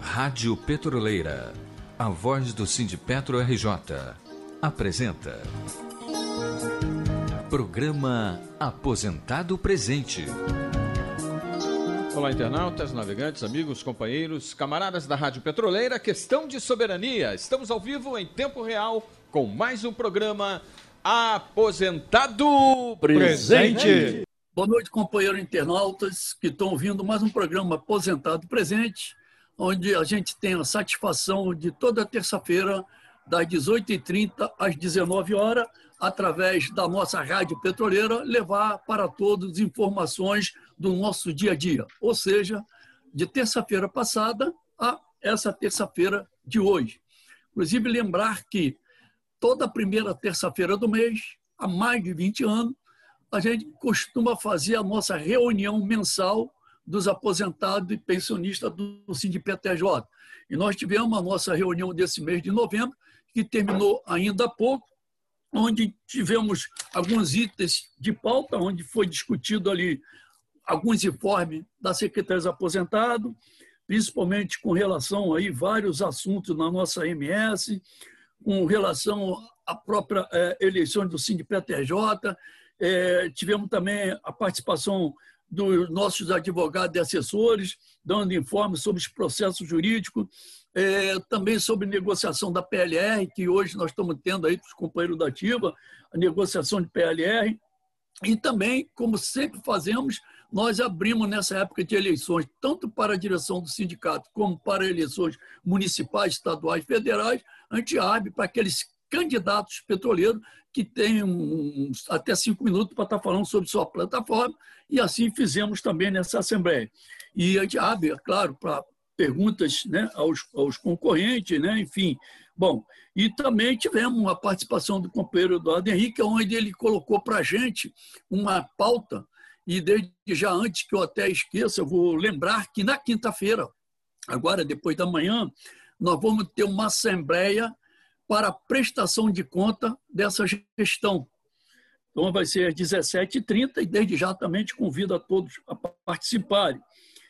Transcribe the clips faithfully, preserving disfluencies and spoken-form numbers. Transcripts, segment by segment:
Rádio Petroleira, a voz do Sindipetro R J, apresenta Programa Aposentado Presente. Olá, internautas, navegantes, amigos, companheiros, camaradas da Rádio Petroleira, questão de soberania. Estamos ao vivo em tempo real com mais um programa Aposentado Presente. Boa noite, companheiros internautas que estão ouvindo mais um programa Aposentado Presente, onde a gente tem a satisfação de toda terça-feira, das dezoito e trinta às dezenove horas, através da nossa Rádio Petroleira, levar para todos informações do nosso dia a dia. Ou seja, de terça-feira passada a essa terça-feira de hoje. Inclusive, lembrar que toda primeira terça-feira do mês, há mais de vinte anos, a gente costuma fazer a nossa reunião mensal dos aposentados e pensionistas do Sindipetro R J. E nós tivemos a nossa reunião desse mês de novembro, que terminou ainda há pouco, onde tivemos alguns itens de pauta, onde foi discutido ali alguns informes da Secretaria dos Aposentados, principalmente com relação a vários assuntos na nossa M S, com relação à própria é, eleição do Sindipetro R J. É, tivemos também a participação dos nossos advogados e assessores, dando informes sobre os processos jurídicos, é, também sobre negociação da P L R, que hoje nós estamos tendo aí com os companheiros da ativa, a negociação de P L R, e também, como sempre fazemos, nós abrimos nessa época de eleições, tanto para a direção do sindicato, como para eleições municipais, estaduais, federais, a gente abre para aqueles candidatos petroleiros que têm uns, até cinco minutos para estar falando sobre sua plataforma, e assim fizemos também nessa Assembleia. E a gente abre, é claro, para perguntas, né, aos, aos concorrentes, né, enfim. Bom, e também tivemos a participação do companheiro Eduardo Henrique, onde ele colocou para a gente uma pauta, e desde já, antes que eu até esqueça, eu vou lembrar que na quinta-feira, agora depois da manhã, nós vamos ter uma Assembleia para a prestação de conta dessa gestão. Então, vai ser às dezessete e trinta e desde já também te convido a todos a participarem.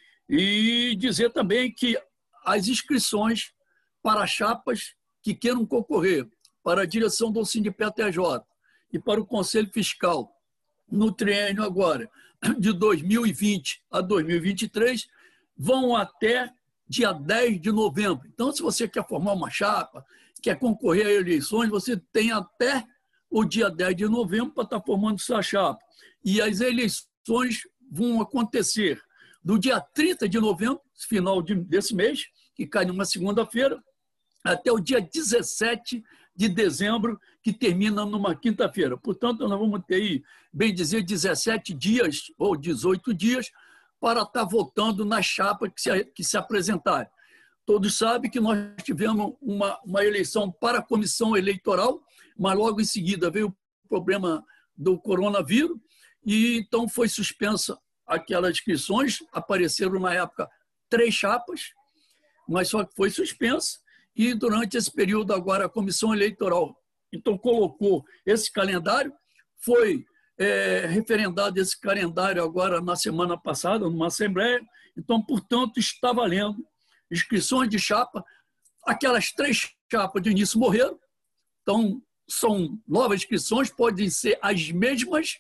E dizer também que as inscrições para chapas que queiram concorrer para a direção do Sindipetro R J e para o Conselho Fiscal no triênio agora de dois mil e vinte a dois mil e vinte e três vão até dia dez de novembro. Então, se você quer formar uma chapa, quer concorrer a eleições, você tem até o dia dez de novembro para estar formando sua chapa. E as eleições vão acontecer do dia trinta de novembro, final desse mês, que cai numa segunda-feira, até o dia dezessete de dezembro, que termina numa quinta-feira. Portanto, nós vamos ter aí, bem dizer, dezessete dias ou dezoito dias para estar votando na chapa que se, que se apresentar. Todos sabem que nós tivemos uma, uma eleição para a comissão eleitoral, mas logo em seguida veio o problema do coronavírus, e então foi suspensa aquelas inscrições. Apareceram na época três chapas, mas só que foi suspensa, e durante esse período agora a comissão eleitoral então colocou esse calendário, foi é, referendado esse calendário agora na semana passada, numa Assembleia, então, portanto, está valendo inscrições de chapa. Aquelas três chapas de início morreram, então são novas inscrições, podem ser as mesmas,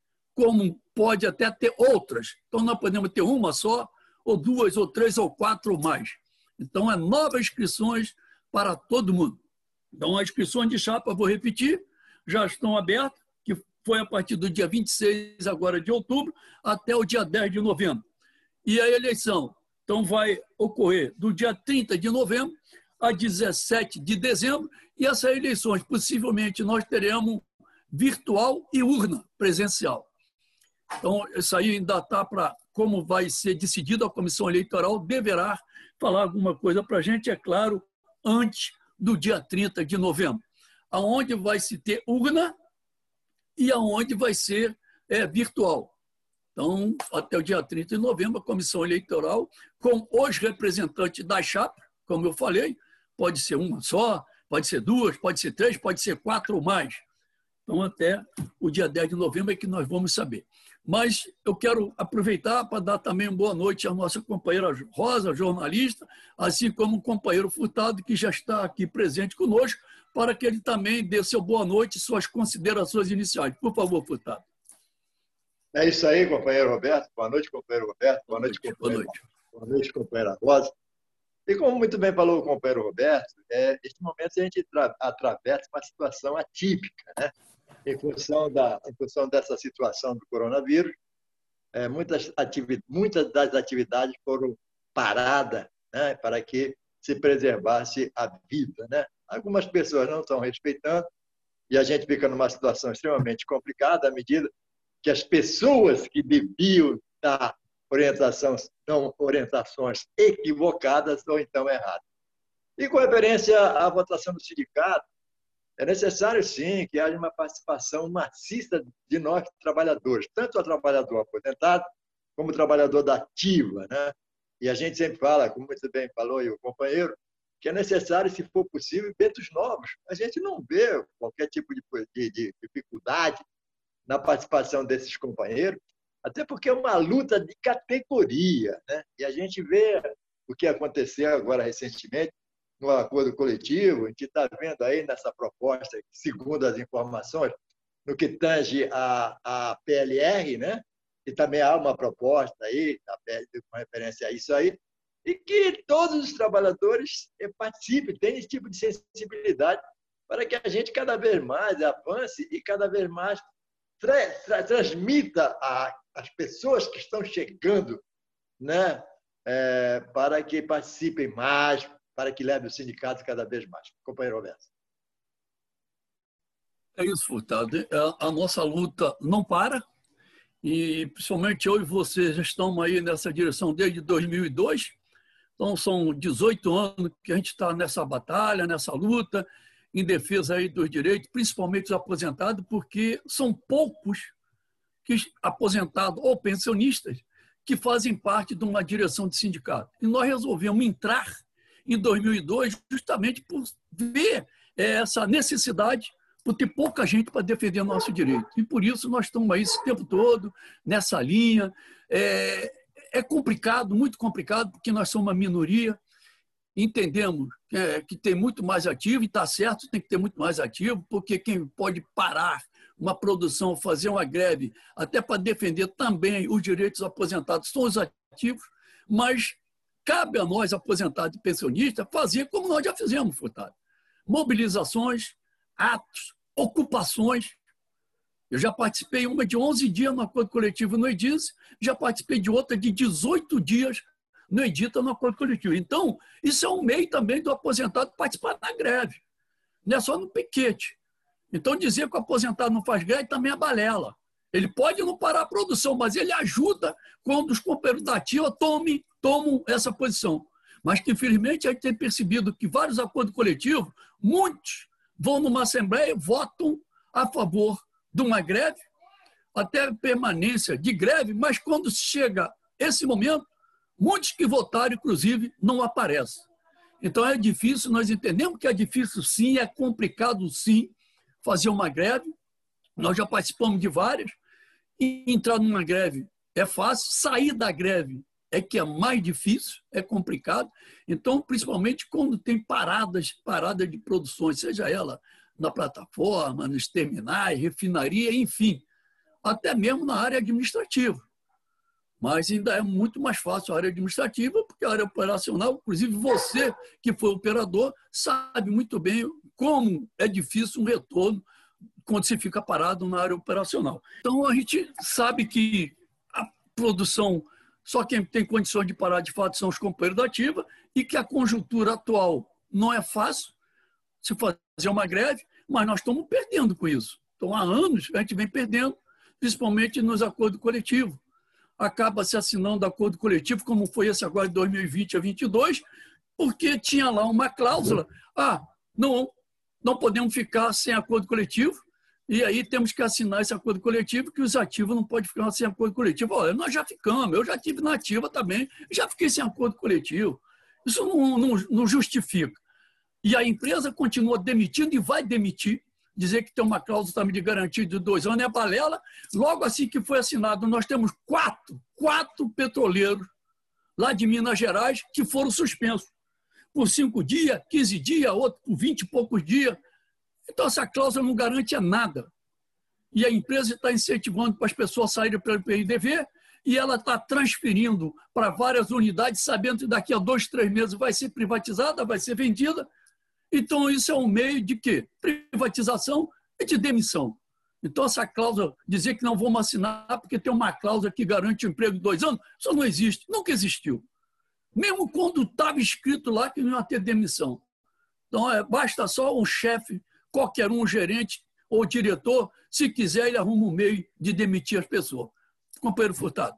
como pode até ter outras. Então nós podemos ter uma só, ou duas, ou três, ou quatro ou mais. Então é novas inscrições para todo mundo. Então as inscrições de chapa, vou repetir, já estão abertas, que foi a partir do dia vinte e seis agora de outubro até o dia dez de novembro. E a eleição então vai ocorrer do dia trinta de novembro a dezessete de dezembro, e essas eleições possivelmente nós teremos virtual e urna presencial. Então, isso aí ainda está para como vai ser decidido, a comissão eleitoral deverá falar alguma coisa para a gente, é claro, antes do dia trinta de novembro, aonde vai se ter urna e aonde vai ser é, virtual. Então, até o dia trinta de novembro, a comissão eleitoral, com os representantes da chapa, como eu falei, pode ser uma só, pode ser duas, pode ser três, pode ser quatro ou mais. Então, até o dia dez de novembro é que nós vamos saber. Mas eu quero aproveitar para dar também uma boa noite à nossa companheira Rosa, jornalista, assim como o companheiro Furtado, que já está aqui presente conosco, para que ele também dê seu boa noite e suas considerações iniciais. Por favor, Furtado. É isso aí, companheiro Roberto. Boa noite, companheiro Roberto. Boa noite, companheiro. Boa noite, boa noite companheira Rosa. E como muito bem falou o companheiro Roberto, é, neste momento a gente atravessa uma situação atípica, né? Em função, da, em função dessa situação do coronavírus, é, muitas, atividades, muitas das atividades foram paradas, né, para que se preservasse a vida, né? Algumas pessoas não estão respeitando e a gente fica numa situação extremamente complicada à medida que as pessoas que deviam dar orientação, dão orientações equivocadas ou então erradas. E com referência à votação do sindicato, é necessário, sim, que haja uma participação maciça de nós, trabalhadores, tanto o trabalhador aposentado como o trabalhador da ativa, né? E a gente sempre fala, como muito bem falou aí o companheiro, que é necessário, se for possível, ventos novos. A gente não vê qualquer tipo de, de, de dificuldade na participação desses companheiros, até porque é uma luta de categoria, né? E a gente vê o que aconteceu agora recentemente, no acordo coletivo, a gente está vendo aí nessa proposta, segundo as informações, no que tange a, a P L R, né? E também há uma proposta aí, com referência a isso aí, e que todos os trabalhadores participem, tenham esse tipo de sensibilidade, para que a gente cada vez mais avance e cada vez mais tra tra transmita às pessoas que estão chegando, né? É, para que participem mais, para que leve o sindicato cada vez mais. Companheiro Roberto. É isso, Furtado. A nossa luta não para, e principalmente eu e você já estamos aí nessa direção desde dois mil e dois, então são dezoito anos que a gente está nessa batalha, nessa luta, em defesa aí dos direitos, principalmente dos aposentados, porque são poucos que, aposentados ou pensionistas que fazem parte de uma direção de sindicato. E nós resolvemos entrar em dois mil e dois, justamente por ver essa necessidade, por ter pouca gente para defender nosso direito. E por isso nós estamos aí esse tempo todo, nessa linha. É, é complicado, muito complicado, porque nós somos uma minoria, entendemos é, que tem muito mais ativo, e está certo, tem que ter muito mais ativo, porque quem pode parar uma produção, fazer uma greve, até para defender também os direitos aposentados, são os ativos, mas cabe a nós, aposentados e pensionistas, fazer como nós já fizemos, Furtado. Mobilizações, atos, ocupações. Eu já participei uma de onze dias no acordo coletivo no Edis, já participei de outra de dezoito dias no Edita no acordo coletivo. Então, isso é um meio também do aposentado participar da greve. Não é só no piquete. Então, dizer que o aposentado não faz greve também é balela. Ele pode não parar a produção, mas ele ajuda quando os companheiros da ativa tomem, tomam essa posição. Mas que, infelizmente, a gente tem percebido que vários acordos coletivos, muitos vão numa assembleia, votam a favor de uma greve, até permanência de greve, mas quando chega esse momento, muitos que votaram, inclusive, não aparecem. Então, é difícil, nós entendemos que é difícil sim, é complicado sim, fazer uma greve. Nós já participamos de várias. E entrar numa greve é fácil, sair da greve é que é mais difícil, é complicado. Então, principalmente quando tem paradas, paradas de produções, seja ela na plataforma, nos terminais, refinaria, enfim, até mesmo na área administrativa. Mas ainda é muito mais fácil a área administrativa, porque a área operacional, inclusive você, que foi operador, sabe muito bem como é difícil um retorno quando se fica parado na área operacional. Então, a gente sabe que a produção, só quem tem condições de parar de fato são os companheiros da ativa, e que a conjuntura atual não é fácil se fazer uma greve, mas nós estamos perdendo com isso. Então, há anos a gente vem perdendo, principalmente nos acordos coletivos. Acaba se assinando acordo coletivo, como foi esse agora de dois mil e vinte a vinte e dois, porque tinha lá uma cláusula, ah, não, não podemos ficar sem acordo coletivo, e aí temos que assinar esse acordo coletivo, que os ativos não podem ficar sem acordo coletivo. Olha, nós já ficamos, eu já tive na ativa também, já fiquei sem acordo coletivo. Isso não, não, não justifica. E a empresa continua demitindo e vai demitir dizer que tem uma cláusula também de garantia de dois anos é balela. Logo assim que foi assinado, nós temos quatro, quatro petroleiros lá de Minas Gerais que foram suspensos por cinco dias, quinze dias, outro por vinte e poucos dias. Então, essa cláusula não garante nada. E a empresa está incentivando para as pessoas saírem pelo P I D V e ela está transferindo para várias unidades, sabendo que daqui a dois, três meses vai ser privatizada, vai ser vendida. Então, isso é um meio de quê? Privatização e de demissão. Então, essa cláusula, dizer que não vamos assinar porque tem uma cláusula que garante o emprego de dois anos, isso não existe, nunca existiu. Mesmo quando estava escrito lá que não ia ter demissão. Então, é, basta só um chefe, qualquer um, um gerente ou diretor, se quiser, ele arruma um meio de demitir as pessoas. Companheiro Furtado.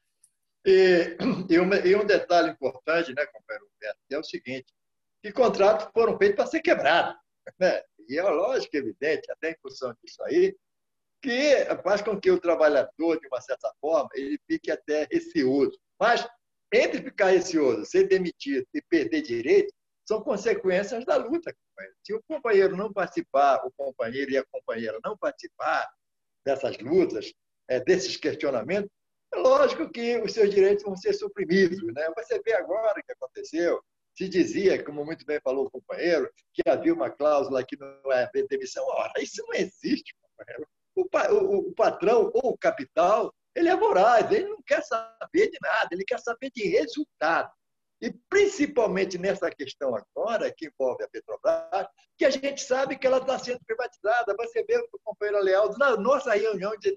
E, e, um, e um detalhe importante, né, companheiro Roberto, é o seguinte, que contratos foram feitos para ser quebrados. Né? E é lógico, evidente, até em função disso aí, que faz com que o trabalhador, de uma certa forma, ele fique até receoso. Mas, entre ficar receoso, ser demitido e perder direito, são consequências da luta, companheiro. Se o companheiro não participar, o companheiro e a companheira não participar dessas lutas, é, desses questionamentos, é lógico que os seus direitos vão ser suprimidos. Né? Você vê agora o que aconteceu. Se dizia, como muito bem falou o companheiro, que havia uma cláusula que não é demissão. Ora, isso não existe, companheiro. O, o, o patrão ou o capital, ele é voraz, ele não quer saber de nada, ele quer saber de resultado. E principalmente nessa questão agora, que envolve a Petrobras, que a gente sabe que ela está sendo privatizada. Você vê o companheiro Lealdo, na nossa reunião de,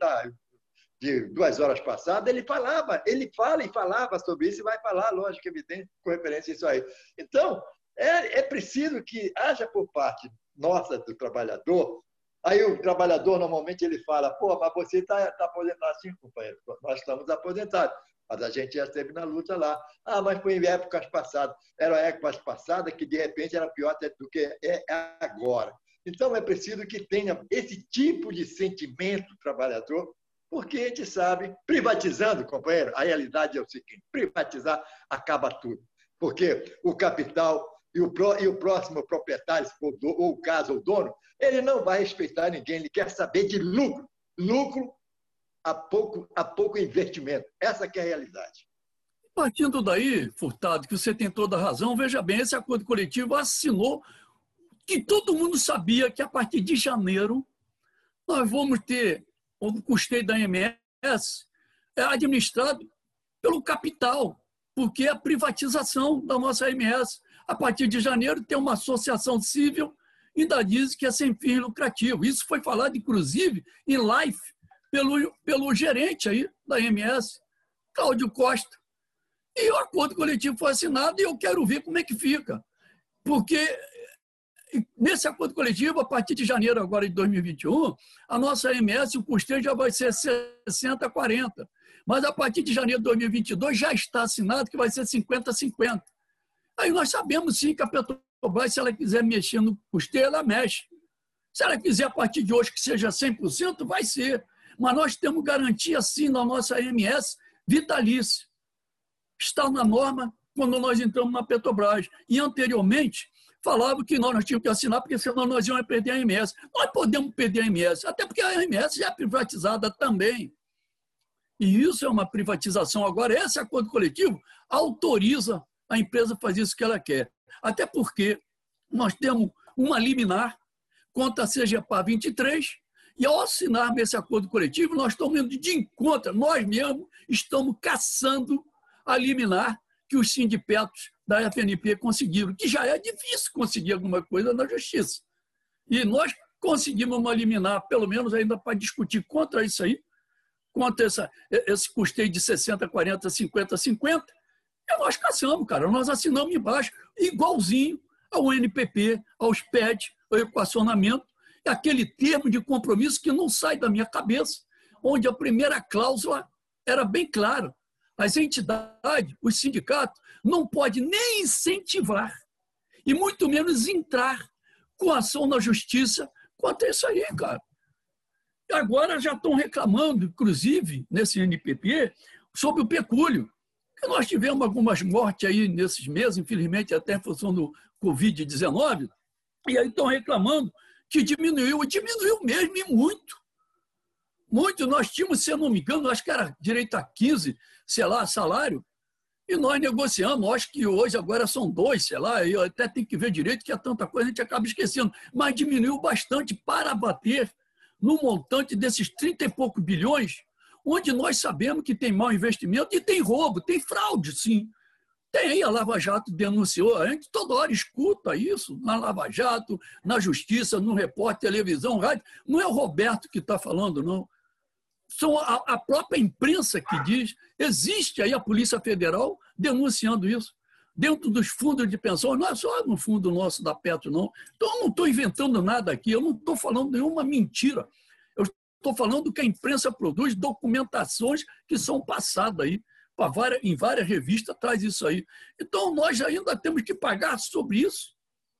de duas horas passadas, ele falava, ele fala e falava sobre isso e vai falar, lógico, evidente, com referência a isso aí. Então, é, é preciso que haja por parte nossa do trabalhador. Aí o trabalhador, normalmente, ele fala, pô, mas você está tá aposentado. Sim, companheiro, nós estamos aposentados. Mas a gente já esteve na luta lá. Ah, mas foi em épocas passadas. Eram épocas passadas que, de repente, era pior até do que é agora. Então, é preciso que tenha esse tipo de sentimento trabalhador, porque a gente sabe, privatizando, companheiro, a realidade é o seguinte, privatizar acaba tudo. Porque o capital e o, pró, e o próximo proprietário, ou, do, ou o caso, o dono, ele não vai respeitar ninguém, ele quer saber de lucro. Lucro a pouco, a pouco investimento. Essa que é a realidade. Partindo daí, Furtado, que você tem toda a razão, veja bem, esse acordo coletivo assinou que todo mundo sabia que a partir de janeiro nós vamos ter o custeio da A M S administrado pelo capital, porque é a privatização da nossa A M S. A partir de janeiro tem uma associação civil, ainda diz que é sem fim lucrativo. Isso foi falado, inclusive, em live, pelo, pelo gerente aí da A M S, Cláudio Costa. E o acordo coletivo foi assinado e eu quero ver como é que fica. Porque nesse acordo coletivo, a partir de janeiro agora de dois mil e vinte e um, a nossa A M S, o custeio já vai ser sessenta a quarenta. Mas a partir de janeiro de dois mil e vinte e dois já está assinado que vai ser cinquenta a cinquenta. Aí nós sabemos sim que a Petrobras, se ela quiser mexer no custeio, ela mexe. Se ela quiser a partir de hoje que seja cem por cento, vai ser. Mas nós temos garantia sim na nossa A M S vitalícia. Está na norma quando nós entramos na Petrobras. E anteriormente falava que nós, nós tínhamos que assinar porque senão nós íamos perder a A M S. Nós podemos perder a A M S, até porque a A M S já é privatizada também. E isso é uma privatização. Agora, esse acordo coletivo autoriza a empresa a fazer isso que ela quer. Até porque nós temos uma liminar contra a C G P A vinte e três e ao assinarmos esse acordo coletivo, nós estamos indo de encontro, nós mesmos estamos caçando a liminar que os sindicatos da F N P conseguiram, que já é difícil conseguir alguma coisa na justiça. E nós conseguimos uma liminar, pelo menos ainda para discutir contra isso aí, contra essa, esse custeio de sessenta a quarenta, cinquenta a cinquenta, e nós caçamos, cara. Nós assinamos embaixo, igualzinho ao N P P, aos P E D, ao equacionamento, é aquele termo de compromisso que não sai da minha cabeça, onde a primeira cláusula era bem clara. As entidades, os sindicatos, não podem nem incentivar e muito menos entrar com ação na justiça contra isso aí, cara. E agora já estão reclamando, inclusive, nesse N P P, sobre o pecúlio. Que nós tivemos algumas mortes aí nesses meses, infelizmente, até em função do covid dezenove, e aí estão reclamando que diminuiu, diminuiu mesmo e muito. Muito. Nós tínhamos, se eu não me engano, acho que era direito a quinze, sei lá, salário, e nós negociamos, acho que hoje agora são dois, sei lá, eu até tenho que ver direito, que é tanta coisa, a gente acaba esquecendo, mas diminuiu bastante para bater no montante desses trinta e poucos bilhões, onde nós sabemos que tem mau investimento e tem roubo, tem fraude, sim. Tem aí, a Lava Jato denunciou, a gente toda hora escuta isso, na Lava Jato, na Justiça, no repórter, televisão, rádio, não é o Roberto que está falando, não. São a, a própria imprensa que diz, existe aí a Polícia Federal denunciando isso, dentro dos fundos de pensão, não é só no fundo nosso da Petro, não. Então, eu não estou inventando nada aqui, eu não estou falando nenhuma mentira. Eu estou falando que a imprensa produz documentações que são passadas aí, para várias, em várias revistas traz isso aí. Então, nós ainda temos que pagar sobre isso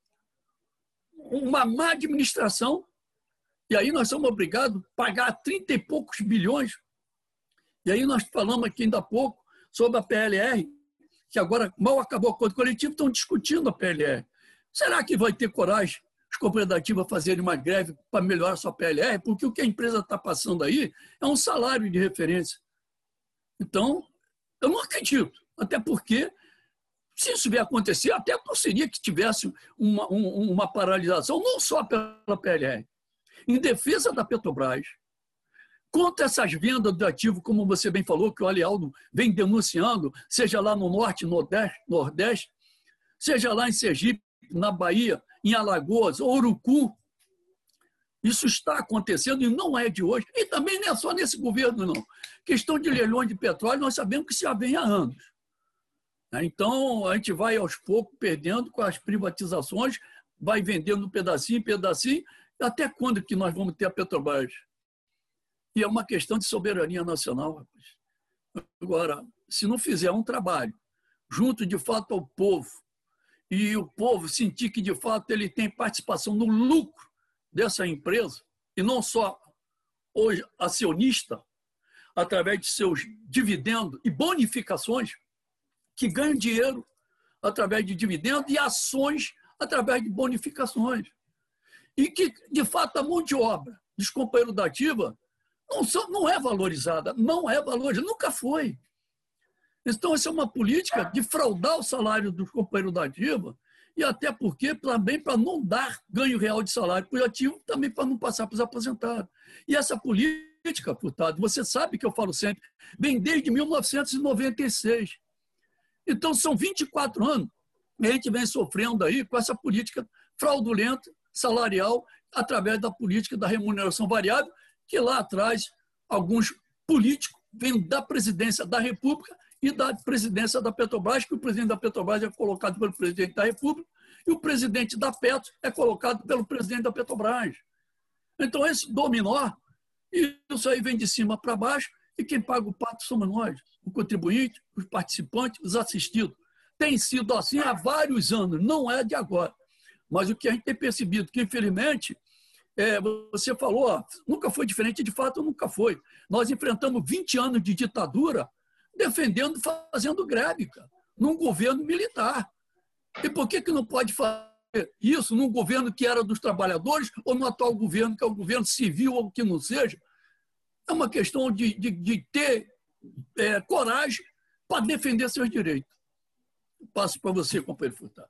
uma má administração. E aí nós somos obrigados a pagar trinta e poucos bilhões. E aí nós falamos aqui ainda há pouco sobre a P L R, que agora mal acabou o acordo coletivo, estão discutindo a P L R. Será que vai ter coragem as cooperativas a fazerem uma greve para melhorar a sua P L R? Porque o que a empresa está passando aí é um salário de referência. Então, eu não acredito. Até porque, se isso vier acontecer, até seria que tivesse uma, uma paralisação, não só pela P L R, em defesa da Petrobras, contra essas vendas de ativo, como você bem falou, que o Alialdo vem denunciando, seja lá no Norte, Nordeste, Nordeste, seja lá em Sergipe, na Bahia, em Alagoas, Urucu. Isso está acontecendo e não é de hoje. E também não é só nesse governo, não. Questão de leilões de petróleo, nós sabemos que se já vem há anos. Então, a gente vai aos poucos perdendo com as privatizações, vai vendendo pedacinho, pedacinho. Até quando que nós vamos ter a Petrobras? E é uma questão de soberania nacional, rapaz. Agora, se não fizer um trabalho junto, de fato, ao povo, e o povo sentir que, de fato, ele tem participação no lucro dessa empresa, e não só hoje acionista, através de seus dividendos e bonificações, que ganham dinheiro através de dividendos e ações através de bonificações. E que, de fato, a mão de obra dos companheiros da ativa não, são, não é valorizada, não é valorizada, nunca foi. Então, essa é uma política de fraudar o salário dos companheiros da ativa e até porque também para não dar ganho real de salário para o ativo, também para não passar para os aposentados. E essa política, Furtado, você sabe que eu falo sempre, vem desde mil novecentos e noventa e seis. Então, são vinte e quatro anos que a gente vem sofrendo aí com essa política fraudulenta, salarial, através da política da remuneração variável, que lá atrás alguns políticos vêm da presidência da República e da presidência da Petrobras, que o presidente da Petrobras é colocado pelo presidente da República e o presidente da Petro é colocado pelo presidente da Petrobras. Então, esse dominó, isso aí vem de cima para baixo e quem paga o pato somos nós, o contribuinte, os participantes, os assistidos. Tem sido assim há vários anos, não é de agora. Mas o que a gente tem percebido, que infelizmente, é, você falou, ó, nunca foi diferente, de fato nunca foi. Nós enfrentamos vinte anos de ditadura defendendo, fazendo greve, cara, num governo militar. E por que, que não pode fazer isso num governo que era dos trabalhadores ou no atual governo, que é o governo civil ou que não seja? É uma questão de, de, de ter é, coragem para defender seus direitos. Passo para você, companheiro Furtado.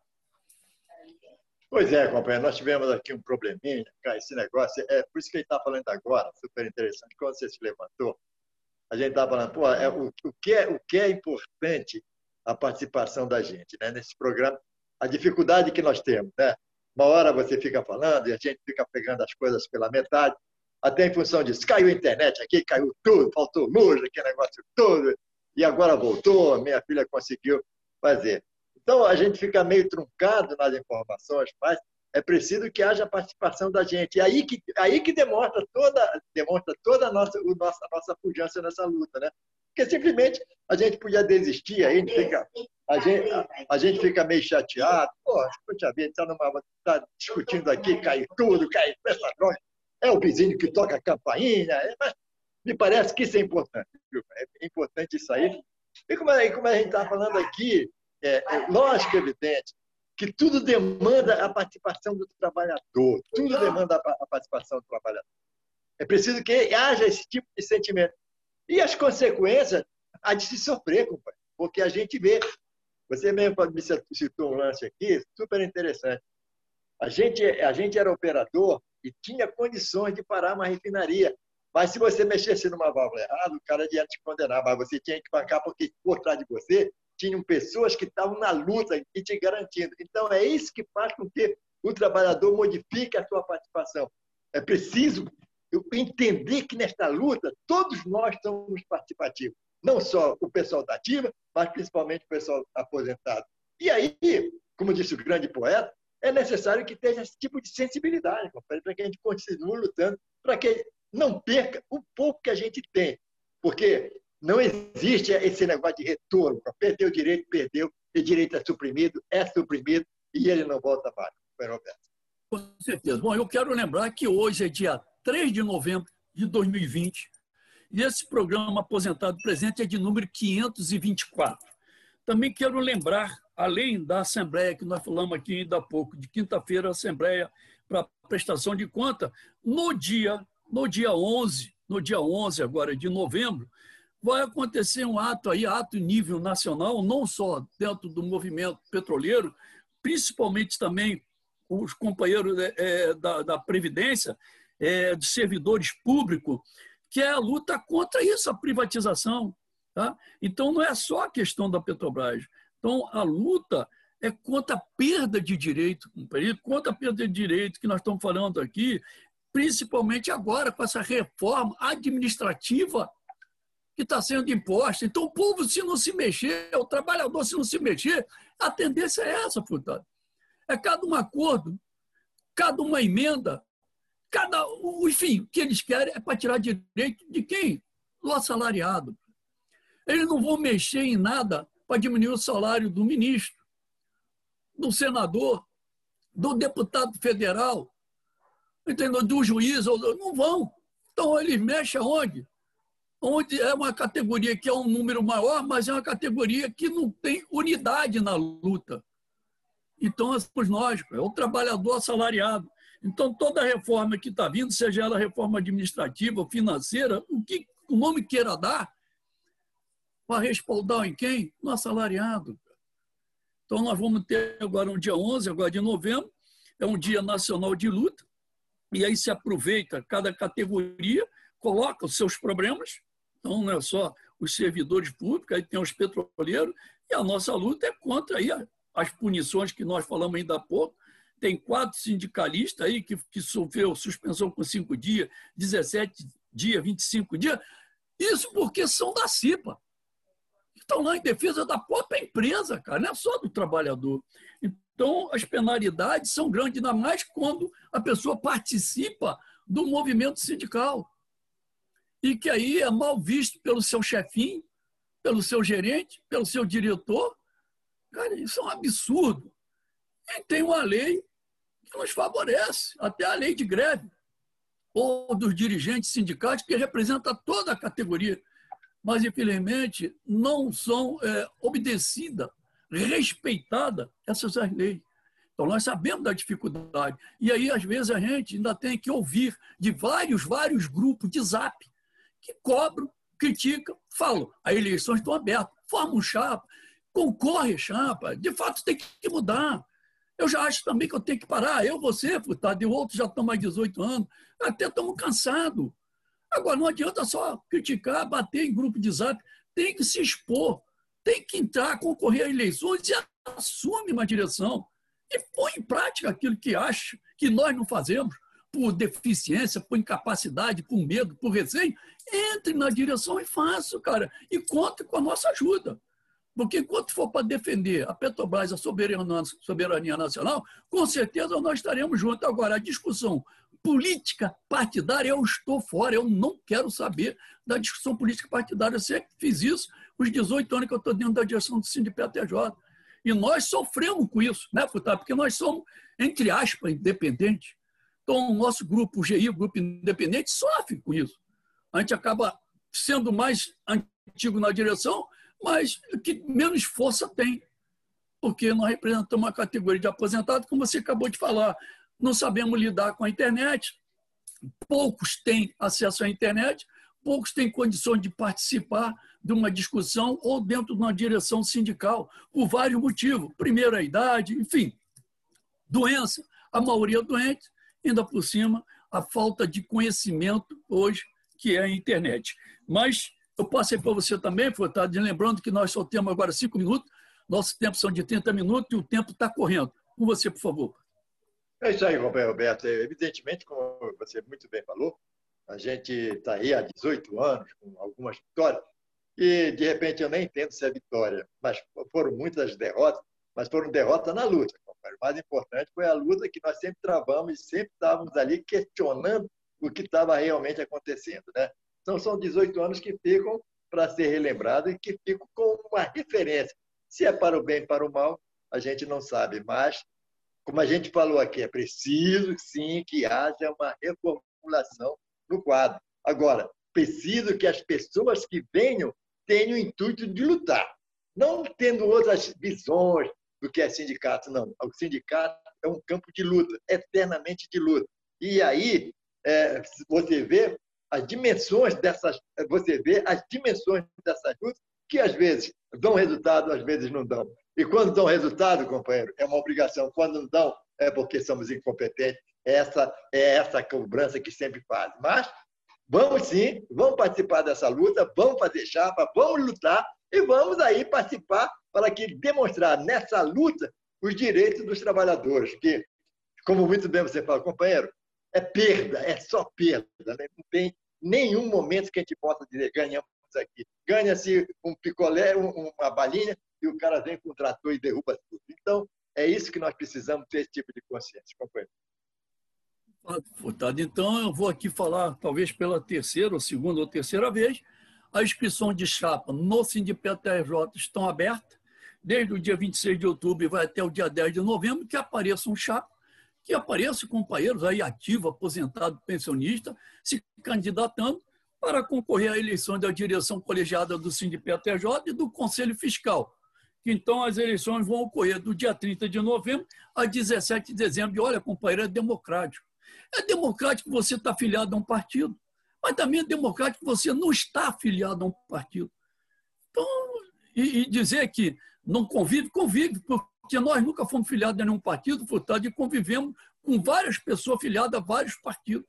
Pois é, companheiro, nós tivemos aqui um probleminha, cara, esse negócio, é por isso que ele está falando agora, super interessante, quando você se levantou, a gente está falando, pô, é, o, o, que é, o que é importante a participação da gente, né, nesse programa, a dificuldade que nós temos, né? Uma hora você fica falando e a gente fica pegando as coisas pela metade, até em função disso, caiu a internet aqui, caiu tudo, faltou luz, aquele negócio todo, e agora voltou, minha filha conseguiu fazer. Então, a gente fica meio truncado nas informações, mas é preciso que haja participação da gente. E aí que, aí que demonstra toda, demonstra toda a nossa, o nossa, a nossa pujança nessa luta, né? Porque simplesmente a gente podia desistir, aí a gente fica, a gente, a, a gente fica meio chateado. Pô, puxa vida, está tá discutindo aqui, cai tudo, cai ladrões. É o vizinho que toca a campainha. É, mas me parece que isso é importante. Viu? É importante isso aí. E como, é, como a gente está falando aqui, É, é lógico, evidente, que tudo demanda a participação do trabalhador, tudo demanda a participação do trabalhador. É preciso que haja esse tipo de sentimento. E as consequências há de se sofrer, compadre, porque a gente vê. Você mesmo me citou um lance aqui, super interessante. A gente, a gente era operador e tinha condições de parar uma refinaria. Mas se você mexesse numa válvula errada, o cara ia te condenar. Mas você tinha que bancar, porque por trás de você tinham pessoas que estavam na luta e te garantindo. Então, é isso que faz com que o trabalhador modifique a sua participação. É preciso entender que nesta luta todos nós somos participativos. Não só o pessoal da ativa, mas principalmente o pessoal aposentado. E aí, como disse o grande poeta, é necessário que tenha esse tipo de sensibilidade, para que a gente continue lutando, para que não perca o pouco que a gente tem. Porque não existe esse negócio de retorno. Perdeu o direito, perdeu. O direito é suprimido, é suprimido, e ele não volta mais. Com certeza. Bom, eu quero lembrar que hoje é dia três de novembro de dois mil e vinte, e esse programa Aposentado Presente é de número quinhentos e vinte e quatro. Também quero lembrar, além da Assembleia que nós falamos aqui ainda há pouco, de quinta-feira, a Assembleia para prestação de conta, no dia, no dia onze, no dia onze agora de novembro, vai acontecer um ato aí, ato em nível nacional, não só dentro do movimento petroleiro, principalmente também os companheiros é, da, da Previdência, é, de servidores públicos, que é a luta contra isso, a privatização. Tá? Então, não é só a questão da Petrobras. Então, a luta é contra a perda de direito, contra a perda de direito que nós estamos falando aqui, principalmente agora com essa reforma administrativa que está sendo imposta. Então, o povo, se não se mexer, o trabalhador, se não se mexer, a tendência é essa, furtado. É cada um acordo, cada uma emenda, cada, enfim, o que eles querem é para tirar direito de quem? Do assalariado. Eles não vão mexer em nada para diminuir o salário do ministro, do senador, do deputado federal, entendeu? Do juiz, não vão. Então, eles mexem aonde? Onde é uma categoria que é um número maior, mas é uma categoria que não tem unidade na luta. Então, é nós, é o trabalhador assalariado. Então, toda reforma que está vindo, seja ela reforma administrativa ou financeira, o que o nome queira dar, para respaldar em quem? No assalariado. Então, nós vamos ter agora um dia onze, agora de novembro, é um dia nacional de luta, e aí se aproveita cada categoria, coloca os seus problemas, então não é só os servidores públicos, aí tem os petroleiros, e a nossa luta é contra aí as punições que nós falamos ainda há pouco. Tem quatro sindicalistas aí que, que sofreu suspensão com cinco dias, dezessete dias, vinte e cinco dias, isso porque são da CIPA. Estão lá em defesa da própria empresa, cara, não é só do trabalhador. Então, as penalidades são grandes, ainda mais quando a pessoa participa do movimento sindical. E que aí é mal visto pelo seu chefinho, pelo seu gerente, pelo seu diretor. Cara, isso é um absurdo. E tem uma lei que nos favorece, até a lei de greve, ou dos dirigentes sindicais, que representa toda a categoria. Mas, infelizmente, não são é, obedecidas, respeitadas essas leis. Então, nós sabemos da dificuldade. E aí, às vezes, a gente ainda tem que ouvir de vários, vários grupos de zap que cobram, criticam, falam, as eleições estão abertas, forma um chapa, concorre chapa, de fato tem que mudar. Eu já acho também que eu tenho que parar. Eu, você, Furtado, e outros já estão mais de dezoito anos, até estamos cansados. Agora, não adianta só criticar, bater em grupo de zap. Tem que se expor, tem que entrar, concorrer a eleições e assume uma direção. E põe em prática aquilo que acha que nós não fazemos, por deficiência, por incapacidade, por medo, por receio. Entre na direção e faça, cara. E conte com a nossa ajuda. Porque enquanto for para defender a Petrobras, a soberania, soberania nacional, com certeza nós estaremos juntos. Agora, a discussão política partidária, eu estou fora, eu não quero saber da discussão política partidária. Eu sempre fiz isso os dezoito anos que eu estou dentro da direção do Sindipé T J. E nós sofremos com isso, né, Furtado? Porque nós somos, entre aspas, independentes. Então, o nosso grupo, o G I, o Grupo Independente, sofre com isso. A gente acaba sendo mais antigo na direção, mas que menos força tem. porque nós representamos uma categoria de aposentados, como você acabou de falar, não sabemos lidar com a internet, poucos têm acesso à internet, poucos têm condições de participar de uma discussão ou dentro de uma direção sindical, por vários motivos. Primeiro, a idade, enfim, doença, a maioria doente, ainda por cima, a falta de conhecimento hoje, que é a internet. Mas eu passei para você também, Furtado, lembrando que nós só temos agora cinco minutos, nossos tempos são de trinta minutos e o tempo está correndo. Com você, por favor. É isso aí, Roberto. Evidentemente, como você muito bem falou, a gente está aí há dezoito anos, com algumas vitórias, e, de repente, eu nem entendo se é vitória, mas foram muitas derrotas, mas foram derrotas na luta. O mais importante foi a luta que nós sempre travamos e sempre estávamos ali questionando o que estava realmente acontecendo, né? Então, são dezoito anos que ficam para ser relembrados e que ficam com uma referência. Se é para o bem ou para o mal, a gente não sabe, mas, como a gente falou aqui, é preciso, sim, que haja uma reformulação no quadro. Agora, preciso que as pessoas que venham tenham o intuito de lutar, não tendo outras visões do que é sindicato, não. O sindicato é um campo de luta, eternamente de luta. E aí, é, você vê as dimensões dessas, você vê as dimensões dessas lutas que às vezes dão resultado, às vezes não dão. E quando dão resultado, companheiro, é uma obrigação. Quando não dão, é porque somos incompetentes. Essa é essa cobrança que sempre faz. Mas vamos sim, vamos participar dessa luta, vamos fazer chapa, vamos lutar e vamos aí participar para que demonstrar nessa luta os direitos dos trabalhadores, que, como muito bem você fala, companheiro, é perda, é só perda. Né? Não tem nenhum momento que a gente possa dizer ganhamos aqui. Ganha-se um picolé, uma balinha, e o cara vem com um trator e derruba tudo. Então, é isso que nós precisamos ter, esse tipo de consciência, companheiro. Furtado, então eu vou aqui falar, talvez pela terceira, ou segunda ou terceira vez, a inscrição de chapa no Sindipeto R J estão abertas, desde o dia vinte e seis de outubro e vai até o dia dez de novembro, que apareça um chapa, que apareçam companheiros aí ativo, aposentado, pensionista, se candidatando para concorrer à eleição da direção colegiada do Sindipeto R J e do Conselho Fiscal. Então, as eleições vão ocorrer do dia trinta de novembro a dezessete de dezembro. E olha, companheiro, é democrático. É democrático você estar afiliado a um partido, mas também é democrático você não estar afiliado a um partido. Então, e, e dizer que não convive, convive, porque nós nunca fomos filiados a nenhum partido, Furtado, e convivemos com várias pessoas filiadas a vários partidos.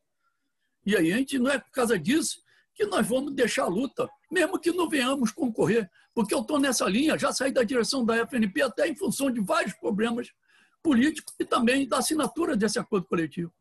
E aí a gente não é por causa disso que nós vamos deixar a luta, mesmo que não venhamos concorrer, porque eu estou nessa linha, já saí da direção da F N P até em função de vários problemas políticos e também da assinatura desse acordo coletivo.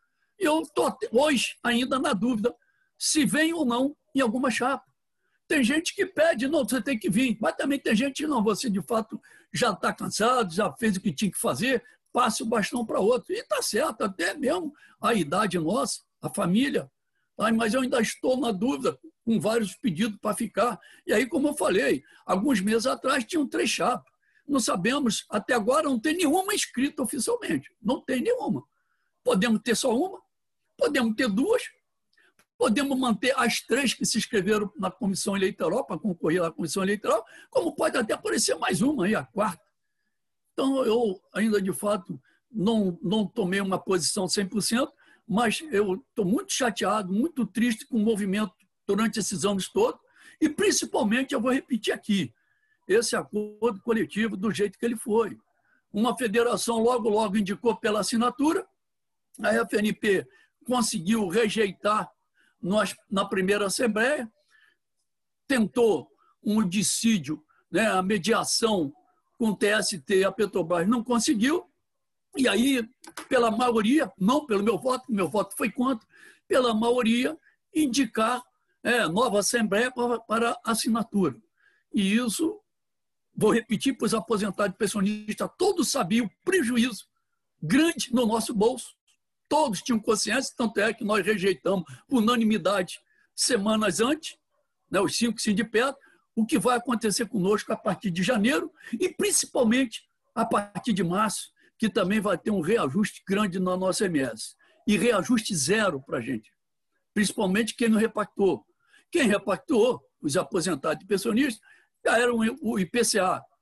E eu estou hoje ainda na dúvida se vem ou não em alguma chapa. Tem gente que pede, não, você tem que vir, mas também tem gente que não, você de fato já está cansado, já fez o que tinha que fazer, passe o bastão para outro. E está certo, até mesmo a idade nossa, a família. Mas eu ainda estou na dúvida, com vários pedidos para ficar. E aí, como eu falei, alguns meses atrás tinham três chapas. Não sabemos, até agora não tem nenhuma inscrita oficialmente. Não tem nenhuma. Podemos ter só uma, podemos ter duas, podemos manter as três que se inscreveram na comissão eleitoral, para concorrer à comissão eleitoral, como pode até aparecer mais uma, aí, a quarta. Então, eu ainda, de fato, não, não tomei uma posição cem por cento, mas eu estou muito chateado, muito triste com o movimento durante esses anos todos, e principalmente, eu vou repetir aqui, esse acordo coletivo do jeito que ele foi. Uma federação logo, logo indicou pela assinatura, a F N P conseguiu rejeitar na primeira Assembleia, tentou um dissídio, né, a mediação com o T S T e a Petrobras não conseguiu, e aí, pela maioria, não pelo meu voto, meu voto foi contra, pela maioria, indicar é, nova Assembleia para, para assinatura. E isso, vou repetir para os aposentados e pensionistas, todos sabiam o prejuízo grande no nosso bolso. Todos tinham consciência, tanto é que nós rejeitamos por unanimidade semanas antes, né, os cinco sindipetos, o que vai acontecer conosco a partir de janeiro e principalmente a partir de março, que também vai ter um reajuste grande na nossa M S. E reajuste zero para a gente, principalmente quem não repactou. Quem repactou, os aposentados e pensionistas, já eram o I P C A.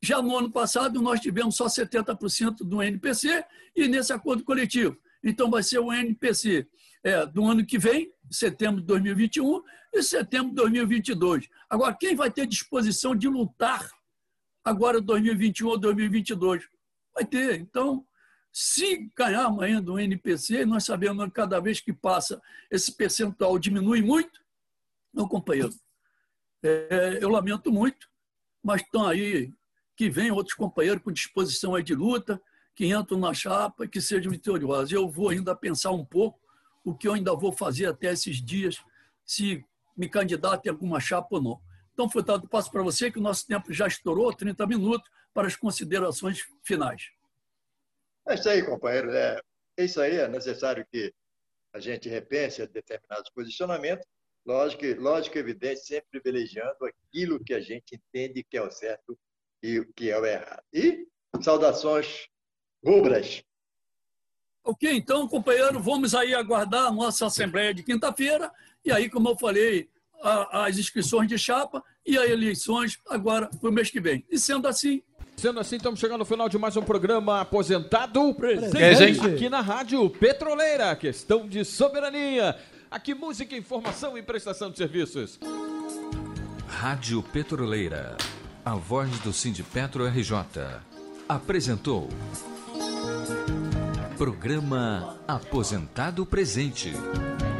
Já no ano passado, nós tivemos só setenta por cento do N P C e nesse acordo coletivo. Então, vai ser o N P C é, do ano que vem, setembro de dois mil e vinte e um, e setembro de dois mil e vinte e dois. Agora, quem vai ter disposição de lutar agora dois mil e vinte e um ou dois mil e vinte e dois? Vai ter. Então, se ganharmos ainda o N P C, nós sabemos que cada vez que passa, esse percentual diminui muito. Meu companheiro, é, eu lamento muito, mas estão aí, que venham outros companheiros com disposição aí de luta, que entram na chapa, que sejam vitoriosos. Eu vou ainda pensar um pouco o que eu ainda vou fazer até esses dias, se me candidato em alguma chapa ou não. Então, Furtado, passo para você que o nosso tempo já estourou, trinta minutos, para as considerações finais. É isso aí, companheiro. É, é isso aí, é necessário que a gente repense determinados posicionamentos, lógico, lógico evidente, sempre privilegiando aquilo que a gente entende que é o certo e o que é o errado. E saudações rubras. Ok, então, companheiro, vamos aí aguardar a nossa Assembleia de quinta-feira, e aí, como eu falei, a, as inscrições de chapa e as eleições agora para o mês que vem. E sendo assim... Sendo assim, estamos chegando ao final de mais um programa Aposentado Presente, Presente. aqui na Rádio Petroleira. Questão de soberania. Aqui música, informação e prestação de serviços. Rádio Petroleira, a voz do Sindipetro R J, apresentou Programa Aposentado Presente.